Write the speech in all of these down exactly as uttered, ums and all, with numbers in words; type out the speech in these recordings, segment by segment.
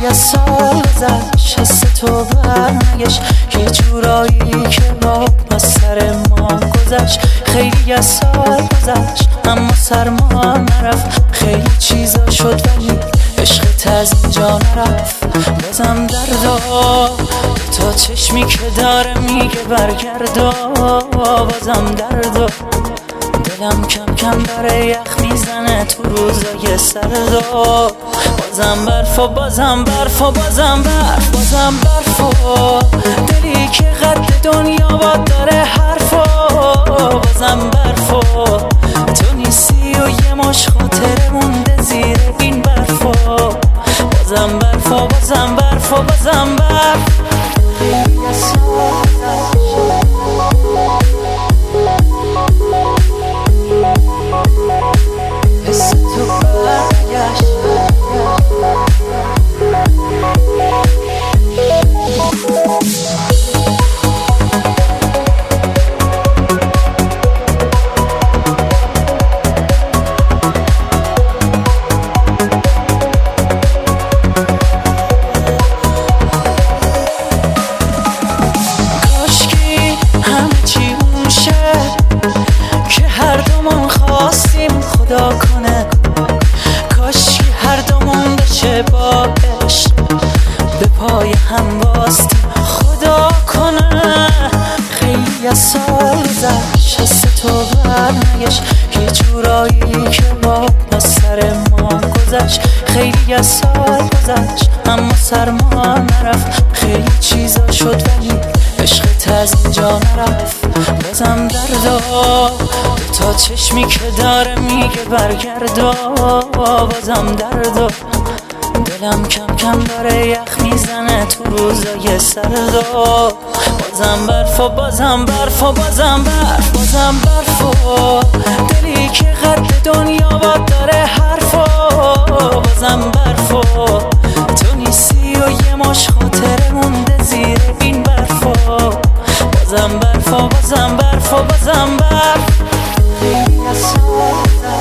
از سال گذشت، حس تو برنگشت یه جورایی که راه از سر ما گذشت. خیلی از سال گذشت اما سرما نرفت، خیلی چیزا شد ولی عشقت از اینجا نرفت. بازم دردا تا چشمی که داره میگه برگردا، بازم دردا دلم کم کم داره یخ میزنه تو روزای سردا. بازم برف و بازم برف و بازم برف بازم برف و دلی که قد دنیا باد داره حرف و بازم برف و تو نیستی و یه مش خاطره مونده زیر این برف و بازم برف و بازم برف و بازم برف. حس تو برگشت خدا کنه، کاش هر دومون بشه با عشق به پای هم باستیم خدا کنه. خیلی از سال گذشت، حس تو برنگشت یه جورایی که با از سر ما گذشت. خیلی از سال گذشت اما سرما نرفت، خیلی چیزا شد ولی عشقت از اینجا نرفت. بازم دردا تا چشمی که داره میگه برگردا، بازم دردا دلم کم کم داره یخ میزنه تو روزای سردا. بازم برف و بازم برف و بازم برف بازم برف و دلی که قد دنیا باد داره حرف و بازم برف و تو نیستی و یه مش خاطره مونده زیر این برف و بازم برف و بازم برف و بازم برف. خیلی از سال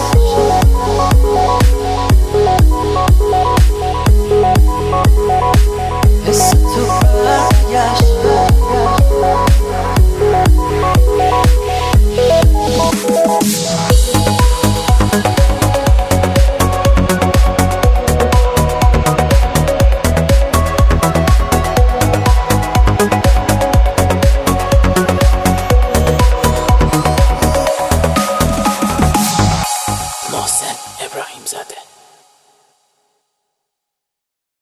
حس تو برگشت محسن ابراهیم زاده.